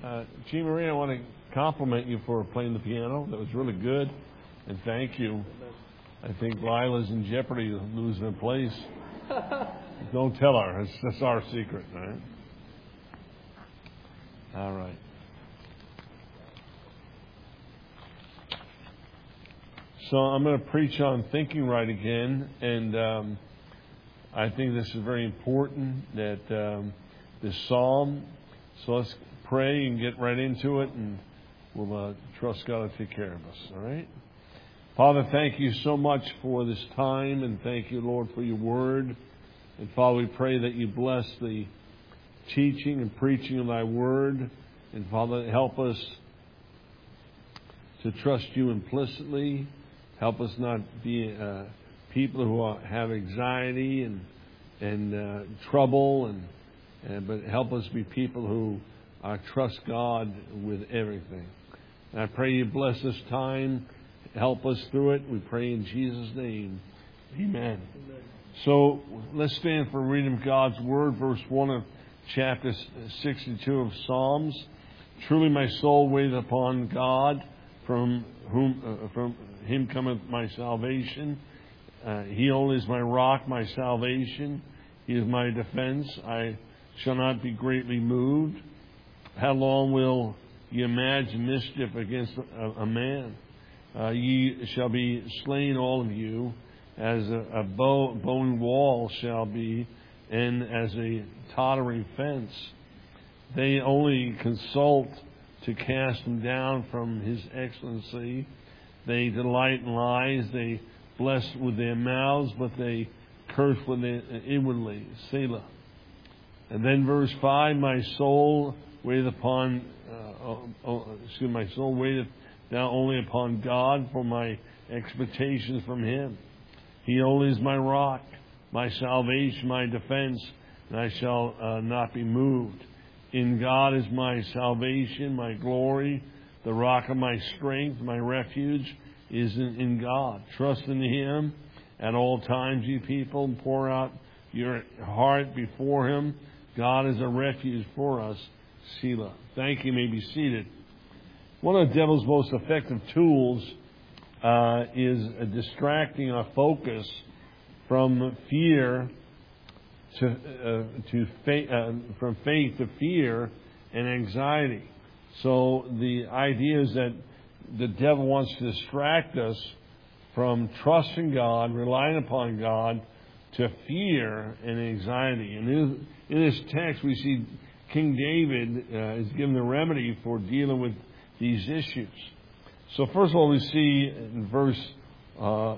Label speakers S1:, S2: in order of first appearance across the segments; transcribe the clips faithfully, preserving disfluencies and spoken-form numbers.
S1: Uh, Jean Marie, I want to compliment you for playing the piano. That was really good. And thank you. I think Lila's in jeopardy of losing her place. Don't tell her. It's, that's our secret, right? All right. So I'm going to preach on thinking right again. And um, I think this is very important, that um, this psalm. So let's pray and get right into it, and we'll uh, trust God to take care of us. All right? Father, thank you so much for this time, and thank you, Lord, for your word. And Father, we pray that you bless the teaching and preaching of thy word. And Father, help us to trust you implicitly. Help us not be uh, people who are, have anxiety and and uh, trouble, and, and but help us be people who uh, trust God with everything. And I pray you bless this time. Help us through it. We pray in Jesus' name. Amen. Amen. So let's stand for reading of God's Word, verse one of chapter sixty-two of Psalms. Truly my soul waiteth upon God, from whom uh, from him cometh my salvation. Uh, he only is my rock, my salvation. He is my defense. I shall not be greatly moved. How long will ye imagine mischief against a, a man? Uh, ye shall be slain, all of you, as a, a bow, bowing wall shall be, and as a tottering fence. They only consult to cast him down from his excellency. They delight in lies. They bless with their mouths, but they curse with their inwardly. Selah. And then verse five, my soul waiteth upon, uh, oh, excuse me, my soul waiteth now only upon God, for my expectations from him. He only is my rock, my salvation, my defense, and I shall uh, not be moved. In God is my salvation, my glory, the rock of my strength, my refuge is in, in God. Trust in him at all times, ye people, and pour out your heart before him. God is a refuge for us. Selah. Thank you. You may be seated. One of the devil's most effective tools uh, is uh, distracting our focus from fear to uh, to fa- uh, from faith to fear and anxiety. So the idea is that the devil wants to distract us from trusting God, relying upon God, to fear and anxiety. And in, in this text, we see King David uh, is given the remedy for dealing with these issues. So first of all, we see in verse uh, uh,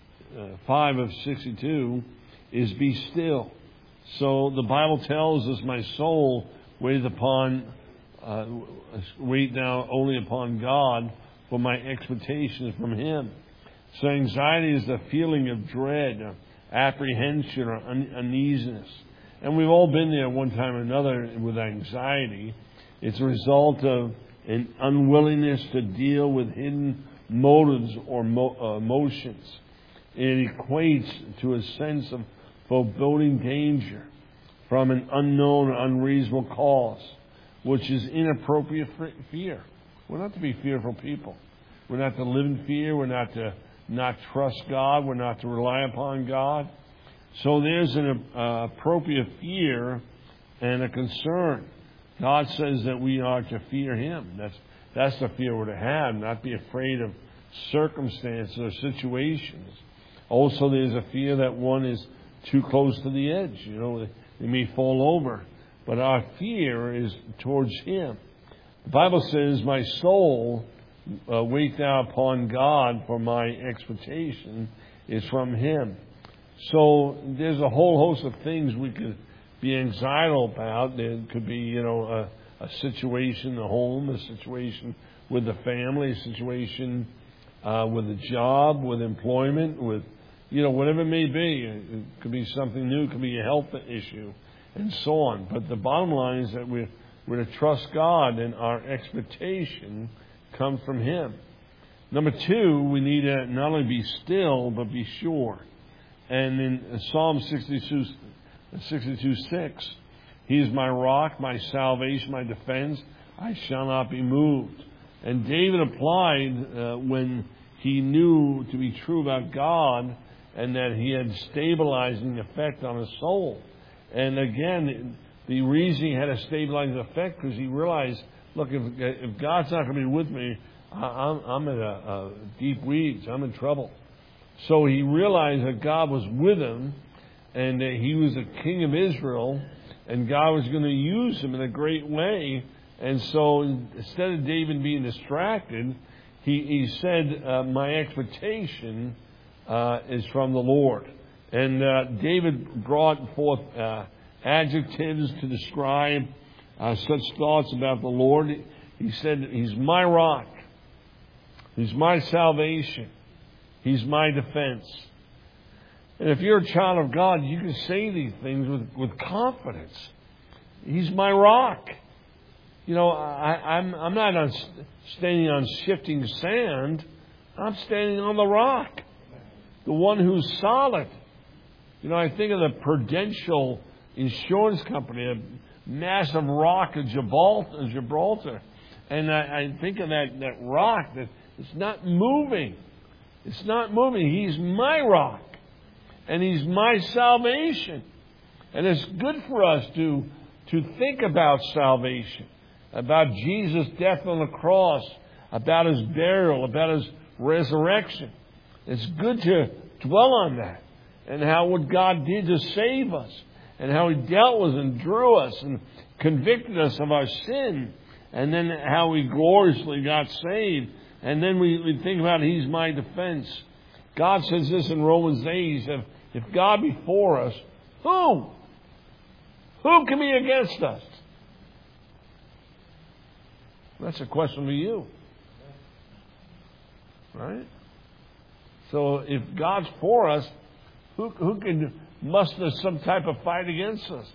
S1: five of sixty-two is be still. So the Bible tells us, my soul waiteth upon, uh, wait now only upon God, for my expectations from him. So anxiety is the feeling of dread, or apprehension, or un- uneasiness. And we've all been there one time or another with anxiety. It's a result of an unwillingness to deal with hidden motives or mo- uh, emotions. It equates to a sense of foreboding danger from an unknown or unreasonable cause, which is inappropriate fear. We're not to be fearful people. We're not to live in fear. We're not to not trust God. We're not to rely upon God. So there's an uh, appropriate fear and a concern. God says that we are to fear him. That's that's the fear we're to have, not be afraid of circumstances or situations. Also, there's a fear that one is too close to the edge. You know, they may fall over. But our fear is towards him. The Bible says, my soul, uh, wait thou upon God, for my expectation is from him. So there's a whole host of things we could be anxiety about. There could be, you know, a, a situation in the home, a situation with the family, a situation uh, with a job, with employment, with, you know, whatever it may be. It could be something new, it could be a health issue, and so on. But the bottom line is that we're, we're to trust God, and our expectation comes from him. Number two, we need to not only be still, but be sure. And in Psalm sixty-two, sixty-two six, he is my rock, my salvation, my defense. I shall not be moved. And David applied uh, when he knew to be true about God and that he had stabilizing effect on his soul. And again, the reason he had a stabilizing effect because he realized, look, if, if God's not going to be with me, I'm, I'm in a, a deep weeds. I'm in trouble. So he realized that God was with him and that he was the king of Israel and God was going to use him in a great way. And so instead of David being distracted, he, he said, uh, my expectation uh, is from the Lord. And uh, David brought forth uh, adjectives to describe uh, such thoughts about the Lord. He said, he's my rock. He's my salvation. He's my defense. And if you're a child of God, you can say these things with, with confidence. He's my rock. You know, I, I'm, I'm not on, standing on shifting sand. I'm standing on the rock. The one who's solid. You know, I think of the Prudential Insurance Company, a massive rock of Gibraltar. Gibraltar. And I, I think of that, that rock that it's not moving. It's not moving. He's my rock. And He's my salvation. And it's good for us to, to think about salvation. About Jesus' death on the cross. About His burial. About His resurrection. It's good to dwell on that. And how what God did to save us. And how He dealt with and drew us. And convicted us of our sin. And then how we gloriously got saved. And then we, we think about He's my defense. God says this in Romans eight. He said, if God be for us, who? Who can be against us? That's a question for you. Right? So if God's for us, who, who can muster some type of fight against us?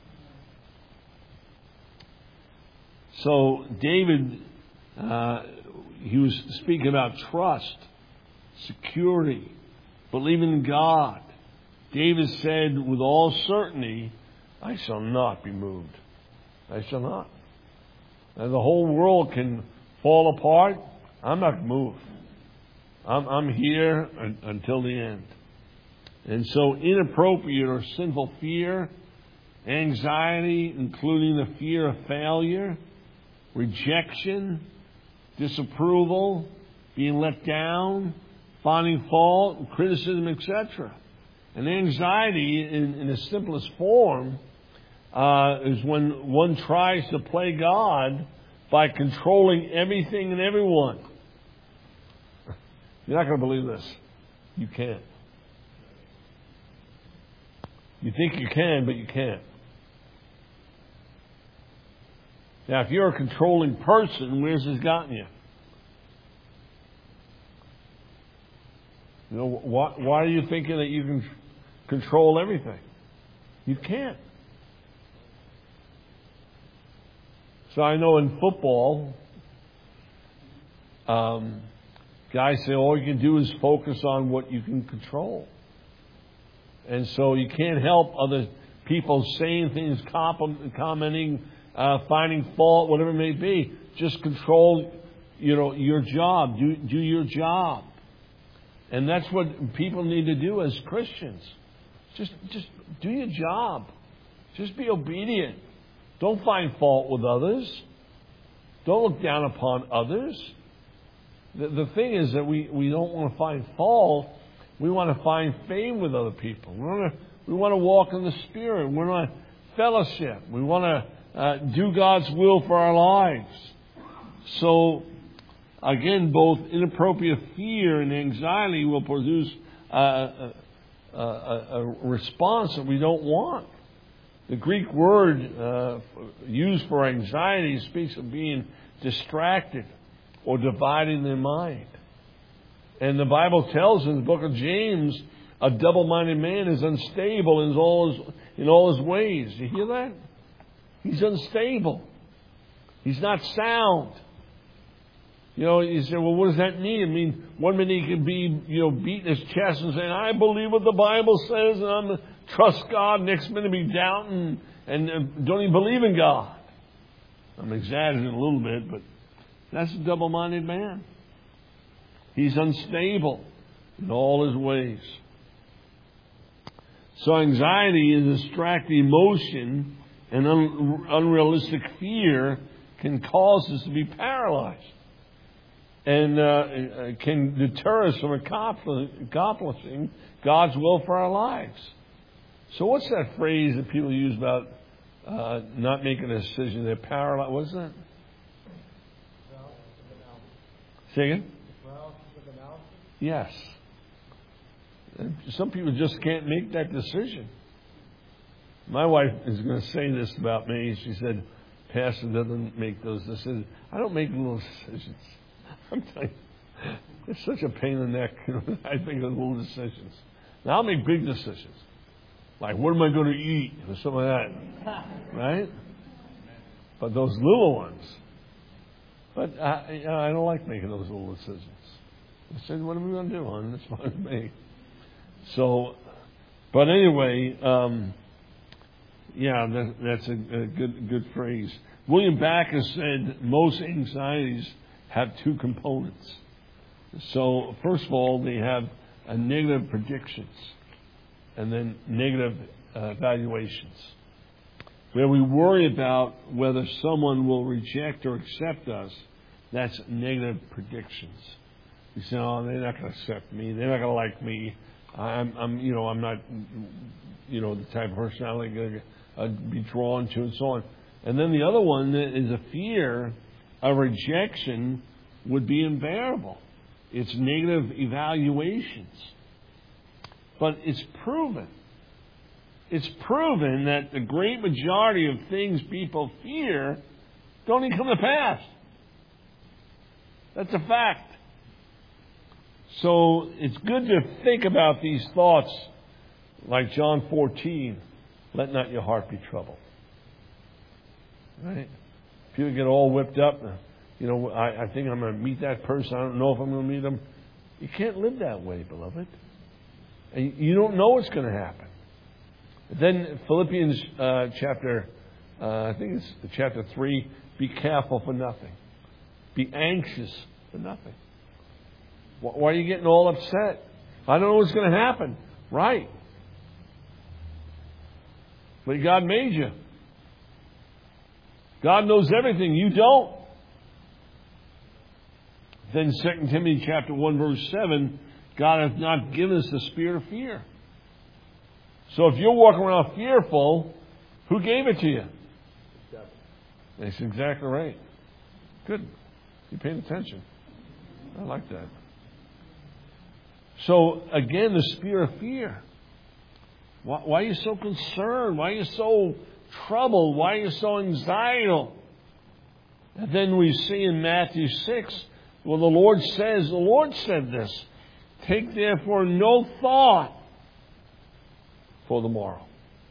S1: So David, uh, he was speaking about trust, security, believing in God. David said with all certainty, I shall not be moved. I shall not. And the whole world can fall apart. I'm not moved. I'm, I'm here un, until the end. And so inappropriate or sinful fear, anxiety, including the fear of failure, rejection, disapproval, being let down, finding fault, criticism, et cetera. And anxiety, in, in its simplest form, uh, is when one tries to play God by controlling everything and everyone. You're not going to believe this. You can't. You think you can, but you can't. Now, if you're a controlling person, where's this gotten you? You know, why, why are you thinking that you can control everything? You can't. So I know in football, um, guys say all you can do is focus on what you can control. And so you can't help other people saying things, commenting, uh, finding fault, whatever it may be. Just control, you know, your job. Do, do your job. And that's what people need to do as Christians. Just, just do your job. Just be obedient. Don't find fault with others. Don't look down upon others. The, the thing is that we, we don't want to find fault. We want to find fame with other people. We want to, we want to walk in the Spirit. We want to fellowship. We want to uh, do God's will for our lives. So, again, both inappropriate fear and anxiety will produce uh, a, a, a response that we don't want. The Greek word uh, used for anxiety speaks of being distracted or dividing their mind. And the Bible tells in the book of James, a double-minded man is unstable in all his, in all his ways. You hear that? He's unstable. He's not sound. You know, you say, well, what does that mean? I mean, one minute he could be, you know, beating his chest and saying, I believe what the Bible says and I'm going to trust God. Next minute be doubting and, and don't even believe in God. I'm exaggerating a little bit, but that's a double-minded man. He's unstable in all his ways. So anxiety is a distracting emotion, and un- unrealistic fear can cause us to be paralyzed and uh, can deter us from accomplishing God's will for our lives. So what's that phrase that people use about uh, not making a decision? They're paralyzed. What's that? Say again? Yes. Some people just can't make that decision. My wife is going to say this about me. She said, Pastor doesn't make those decisions. I don't make little decisions. I'm telling you, it's such a pain in the neck. I think of little decisions. Now, I'll make big decisions. Like, what am I going to eat? Or something like that. Right? But those little ones. But I, I don't like making those little decisions. I said, what are we going to do, hon? That's fine with me. So, but anyway, um, yeah, that, that's a, a good good phrase. William Backus said most anxieties have two components. So, first of all, they have a negative predictions and then negative uh, evaluations. Where we worry about whether someone will reject or accept us, that's negative predictions. We say, oh, they're not going to accept me. They're not going to like me. I'm, I'm, you know, I'm not, you know, the type of person I'm going to uh, be drawn to, and so on. And then the other one is a fear of rejection would be unbearable. It's negative evaluations. But it's proven. It's proven that the great majority of things people fear don't even come to pass. That's a fact. So it's good to think about these thoughts like John fourteen, let not your heart be troubled. Right? People get all whipped up. You know, I, I think I'm going to meet that person. I don't know if I'm going to meet them. You can't live that way, beloved. And you don't know what's going to happen. Then Philippians uh, chapter, uh, I think it's chapter three, be careful for nothing. Be anxious for nothing. Why are you getting all upset? I don't know what's going to happen. Right. But God made you. God knows everything. You don't. Then Second Timothy chapter one verse seven, God hath not given us the spirit of fear. So if you're walking around fearful, who gave it to you? That's exactly right. Good. You're paying attention. I like that. So, again, the spirit of fear. Why, why are you so concerned? Why are you so troubled? Why are you so anxiety? And then we see in Matthew six, well, the Lord says, the Lord said this, take therefore no thought for the morrow.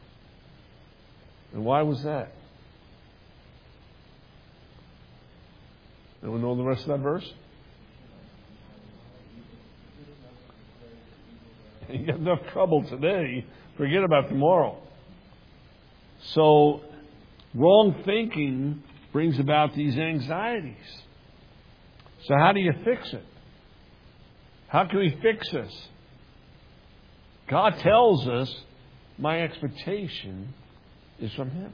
S1: And why was that? Anyone know the rest of that verse? You got enough trouble today. Forget about tomorrow. So, wrong thinking brings about these anxieties. So how do you fix it? How can we fix this? God tells us, my expectation is from Him.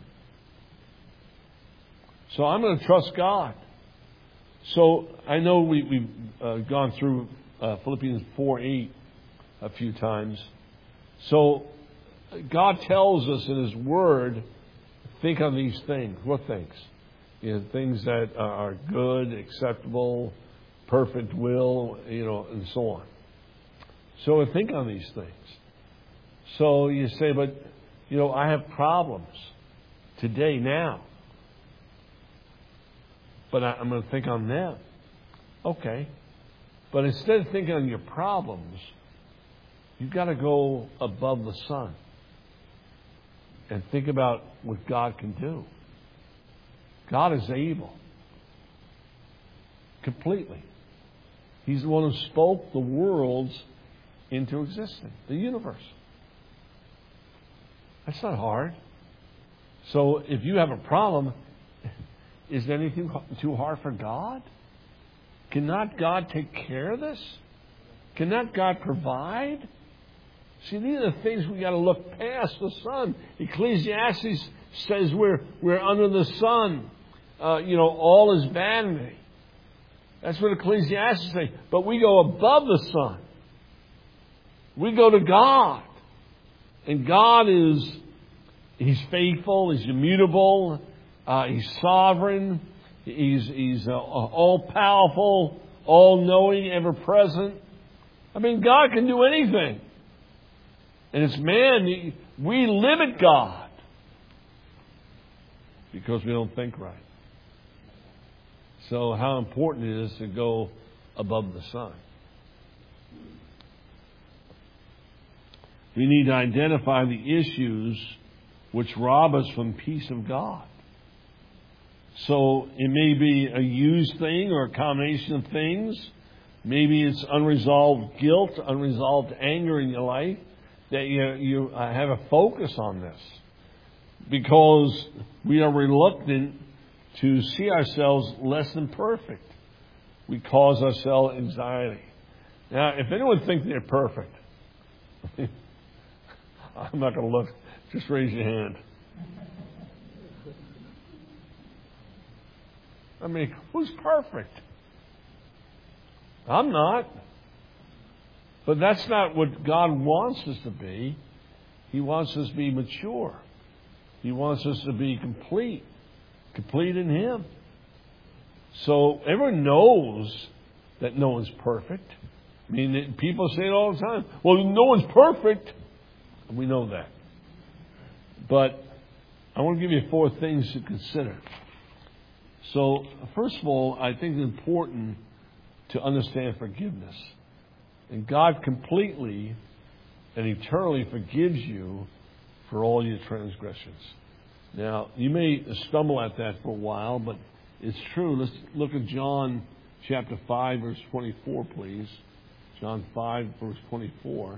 S1: So I'm going to trust God. So I know we, we've uh, gone through uh, Philippians four eight a few times. So God tells us in His Word, think on these things. What things? You know, things that are good, acceptable, perfect will, you know, and so on. So think on these things. So you say, but, you know, I have problems today, now. But I'm going to think on them. Okay. But instead of thinking on your problems, you've got to go above the sun and think about what God can do. God is able. Completely. He's the one who spoke the worlds into existence, the universe. That's not hard. So if you have a problem, is anything too hard for God? Cannot God take care of this? Cannot God provide? See, these are the things we got to look past the sun. Ecclesiastes says we're we're under the sun. Uh, you know, all is vanity. That's what Ecclesiastes say. But we go above the sun. We go to God, and God is He's faithful. He's immutable. Uh, he's sovereign. He's He's uh, all powerful, all knowing, ever present. I mean, God can do anything. And it's man, we limit God because we don't think right. So how important it is to go above the sun. We need to identify the issues which rob us from peace of God. So it may be a used thing or a combination of things. Maybe it's unresolved guilt, unresolved anger in your life, that you, you have a focus on this. Because we are reluctant to see ourselves less than perfect. We cause ourselves anxiety. Now, if anyone thinks they're perfect, I'm not going to look. Just raise your hand. I mean, who's perfect? I'm not. But that's not what God wants us to be. He wants us to be mature. He wants us to be complete. Complete in Him. So everyone knows that no one's perfect. I mean, people say it all the time. Well, no one's perfect. And we know that. But I want to give you four things to consider. So, first of all, I think it's important to understand forgiveness. And God completely and eternally forgives you for all your transgressions. Now, you may stumble at that for a while, but it's true. Let's look at John chapter five, verse twenty-four, please. John five, verse twenty-four.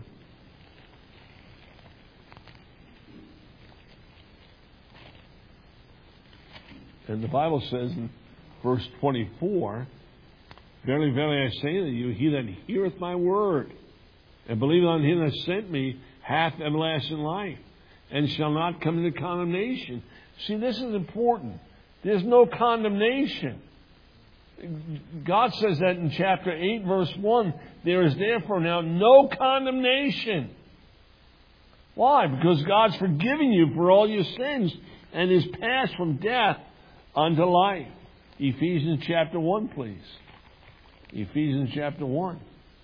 S1: And the Bible says in verse twenty-four, Verily, verily, I say unto you, he that heareth my word, and believeth on him that sent me, hath everlasting life, and shall not come into condemnation. See, this is important. There's no condemnation. God says that in chapter eight, verse one, there is therefore now no condemnation. Why? Because God's forgiven you for all your sins, and is passed from death unto life. Ephesians chapter one, please. Ephesians chapter one.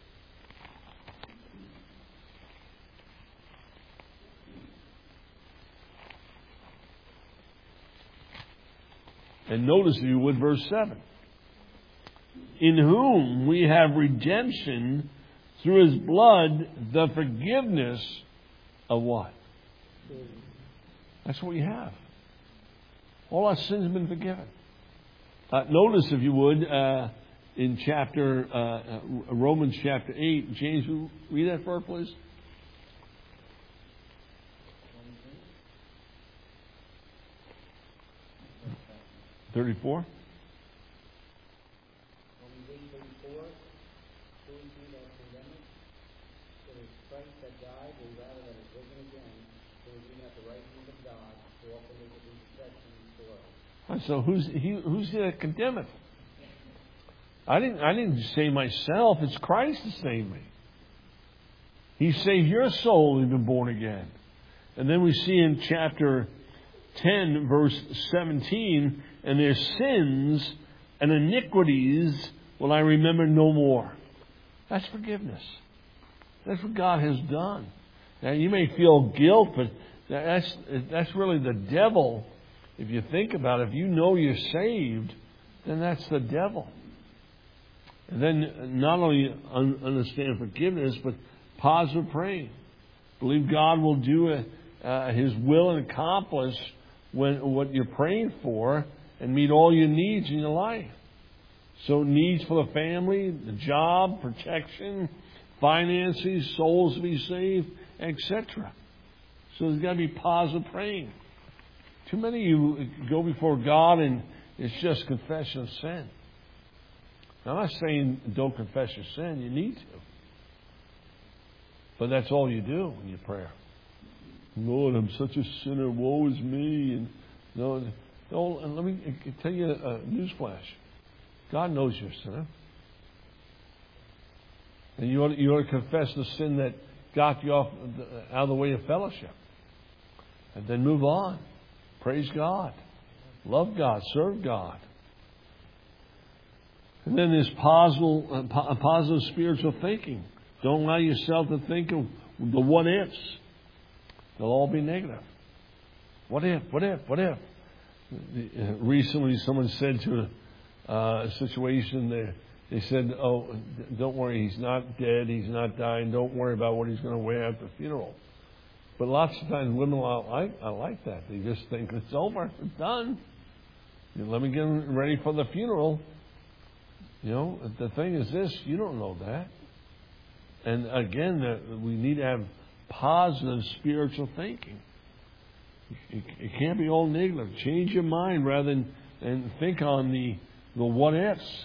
S1: And notice, if you would, verse seven. In whom we have redemption through His blood, the forgiveness of what? That's what we have. All our sins have been forgiven. Uh, notice, if you would, uh, in chapter uh, uh, Romans chapter eight. James, will you read that for us, please? thirty-four. So who's he, who's here to condemn it? I didn't. I didn't save myself. It's Christ that saved me. He saved your soul. You've been born again. And then we see in chapter ten, verse seventeen, and their sins and iniquities will I remember no more. That's forgiveness. That's what God has done. Now you may feel guilt, but that's that's really the devil. If you think about it, if you know you're saved, then that's the devil. And then not only un- understand forgiveness, but positive praying. Believe God will do a, uh, His will and accomplish when, what you're praying for and meet all your needs in your life. So needs for the family, the job, protection, finances, souls to be saved, et cetera. So there's got to be positive praying. Too many of you go before God and, It's just confession of sin. Now, I'm not saying don't confess your sin. You need to. But that's all you do in your prayer. Lord, I'm such a sinner. Woe is me. And no, no. And let me tell you a newsflash. God knows you're a sinner, and you ought to, you ought to confess the sin that got you off out of the way of fellowship, and then move on. Praise God, love God, serve God. And then there's positive, uh, positive spiritual thinking. Don't allow yourself to think of the what ifs. They'll all be negative. What if? What if? What if? Recently, someone said to a, uh, a situation there, they said, "Oh, don't worry, he's not dead. He's not dying. Don't worry about what he's going to wear at the funeral." But lots of times, women are like, I like that. They just think it's over, it's done. You know, let me get ready for the funeral. You know, the thing is this: you don't know that. And again, we need to have positive spiritual thinking. It can't be all negative. Change your mind rather than and think on the the what ifs.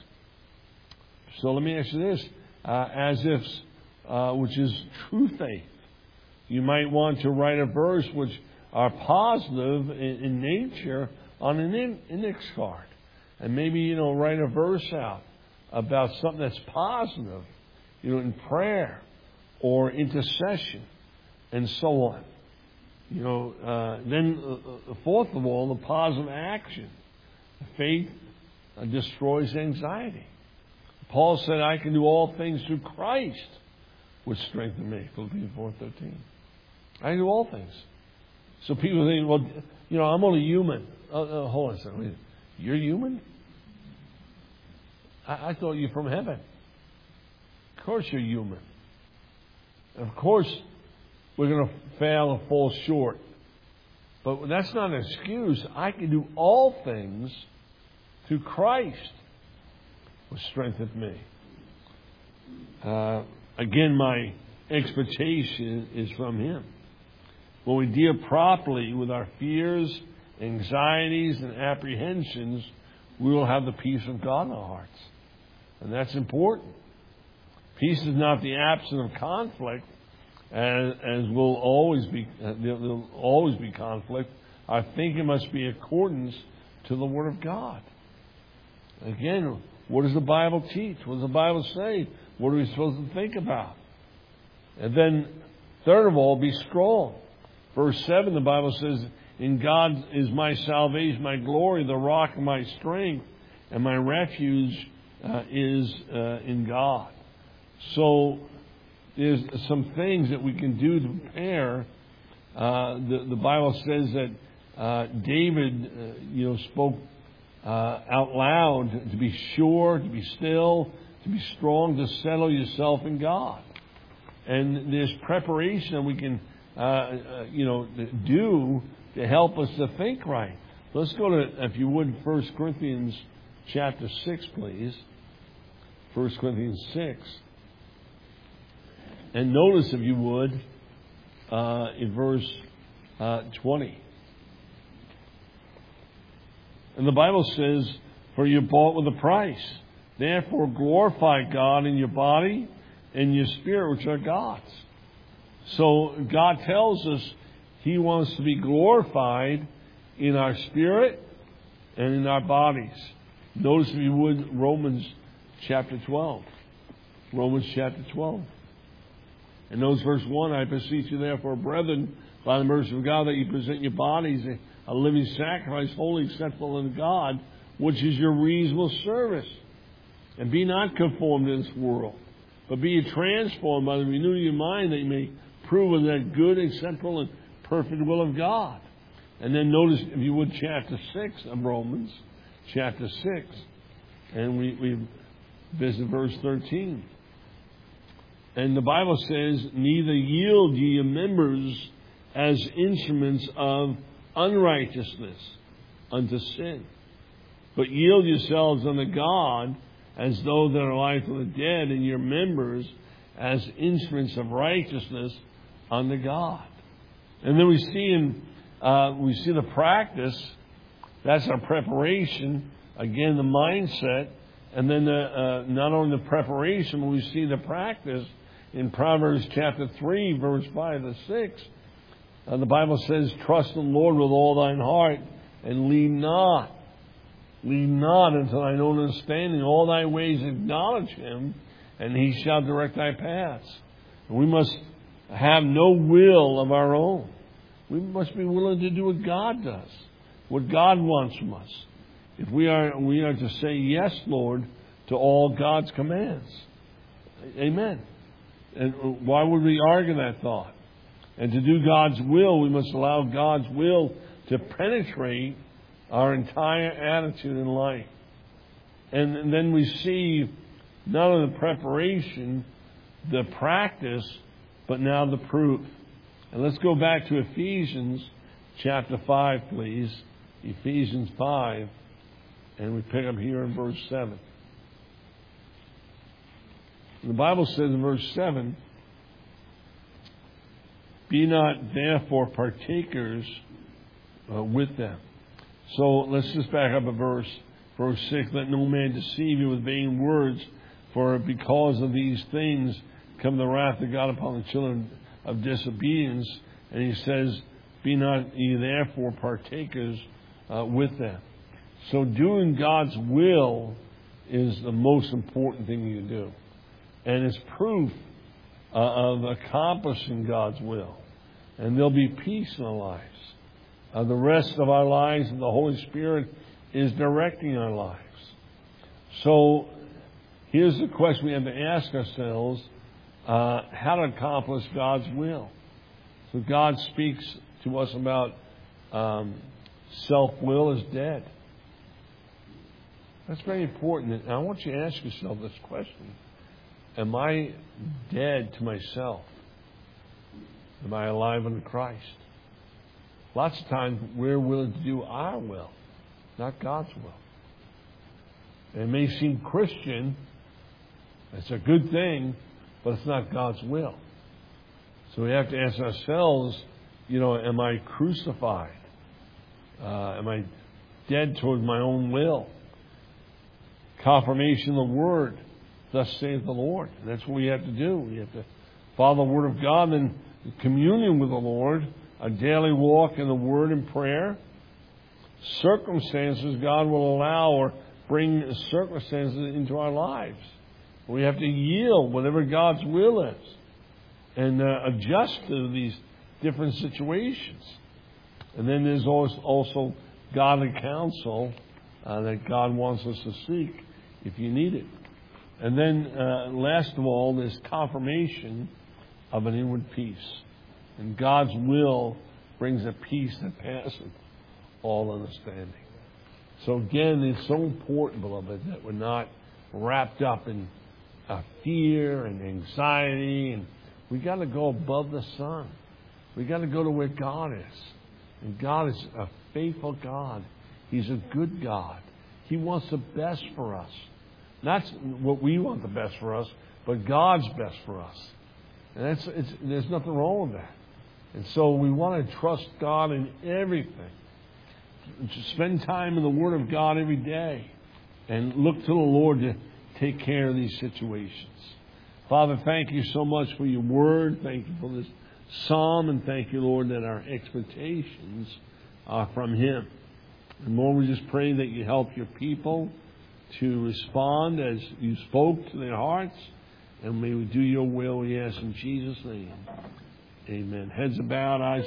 S1: So let me ask you this: uh, as ifs, uh, which is true faith. You might want to write a verse which are positive in, in nature on an in, index card, and maybe you know write a verse out about something that's positive. You know, in prayer or intercession and so on. You know, uh, then uh, fourth of all, the positive action. Faith uh, destroys anxiety. Paul said, I can do all things through Christ, which strengthen me. Philippians four thirteen. I can do all things. So people think, well, you know, I'm only human. Uh, uh, hold on a second. Wait. You're human? I, I thought you were from heaven. Of course you're human. Of course we're going to fail and fall short. But that's not an excuse. I can do all things through Christ, which strengtheneth me. Uh, again, my expectation is from Him. When we deal properly with our fears, anxieties, and apprehensions, we will have the peace of God in our hearts. And that's important. Peace is not the absence of conflict, as, as will always be. Uh, there will always be conflict. Our thinking must be in accordance to the Word of God. Again, what does the Bible teach? What does the Bible say? What are we supposed to think about? And then, third of all, be strong. Verse seven, the Bible says, "In God is my salvation, my glory, the rock of my strength, and my refuge uh, is uh, in God." So there's some things that we can do to prepare. Uh, the, the Bible says that uh, David, uh, you know, spoke uh, out loud to be sure, to be still, to be strong, to settle yourself in God. And there's preparation that we can, uh, uh, you know, do to help us to think right. Let's go to, if you would, First Corinthians chapter six, please. First Corinthians six. And notice, if you would, uh, in verse uh, twenty. And the Bible says, "For you're bought with a price. Therefore glorify God in your body and your spirit, which are God's." So God tells us He wants to be glorified in our spirit and in our bodies. Notice, if you would, Romans chapter twelve. Romans chapter twelve. And notice verse one, "I beseech you therefore, brethren, by the mercy of God, that you present your bodies a, a living sacrifice, holy, acceptable unto God, which is your reasonable service. And be not conformed to this world, but be ye transformed by the renewing of your mind, that you may prove of that good, acceptable, and perfect will of God." And then notice, if you would, chapter six of Romans, chapter six, and we, we visit verse thirteen. And the Bible says, "Neither yield ye your members as instruments of unrighteousness unto sin, but yield yourselves unto God as though they are alive from the dead, and your members as instruments of righteousness unto God." And then we see in uh, we see the practice That's our preparation. Again, the mindset. And then the, uh, not only the preparation, but we see the practice in Proverbs chapter three, verse five to six. Uh, the Bible says, trust in the Lord with all thine heart, and lean not. Lean not unto thine own understanding. All thy ways acknowledge him, and he shall direct thy paths. And we must have no will of our own. We must be willing to do what God does, what God wants from us. If we are, we are to say yes, Lord, to all God's commands. Amen. And why would we argue that thought? And to do God's will, we must allow God's will to penetrate our entire attitude in life. And, and then we see not only the preparation, the practice, but now the proof. And let's go back to Ephesians chapter five, please. Ephesians five. And we pick up here in verse seven. The Bible says in verse seven, be not therefore partakers uh, with them. So let's just back up a verse. Verse six, let no man deceive you with vain words, for because of these things come the wrath of God upon the children of disobedience. And he says, be not ye therefore partakers uh, with them. So doing God's will is the most important thing you do. And it's proof uh, of accomplishing God's will. And there'll be peace in our lives. Uh, the rest of our lives, and the Holy Spirit is directing our lives. So here's the question we have to ask ourselves, uh, how to accomplish God's will. So God speaks to us about um, self-will is dead. That's very important. And I want you to ask yourself this question. Am I dead to myself? Am I alive in Christ? Lots of times we're willing to do our will, not God's will. It may seem Christian. It's a good thing, but it's not God's will. So we have to ask ourselves, you know, am I crucified? Uh, am I dead toward my own will? Confirmation of the Word. Thus saith the Lord. And that's what we have to do. We have to follow the Word of God and communion with the Lord, a daily walk in the Word and prayer. Circumstances God will allow or bring circumstances into our lives. We have to yield whatever God's will is and uh, adjust to these different situations. And then there's also godly counsel uh, that God wants us to seek if you need it. And then, uh, last of all, there's confirmation of an inward peace. And God's will brings a peace that passeth all understanding. So again, it's so important, beloved, that we're not wrapped up in uh, fear and anxiety. And we got to go above the sun. We got to go to where God is. And God is a faithful God. He's a good God. He wants the best for us. Not what we want the best for us, but God's best for us. And that's, it's, there's nothing wrong with that. And so we want to trust God in everything. To spend time in the Word of God every day and look to the Lord to take care of these situations. Father, thank you so much for your Word. Thank you for this psalm, and thank you, Lord, that our expectations are from Him. And Lord, we just pray that you help your people to respond as you spoke to their hearts. And may we do your will, we ask in Jesus' name. Amen. Heads are bowed, eyes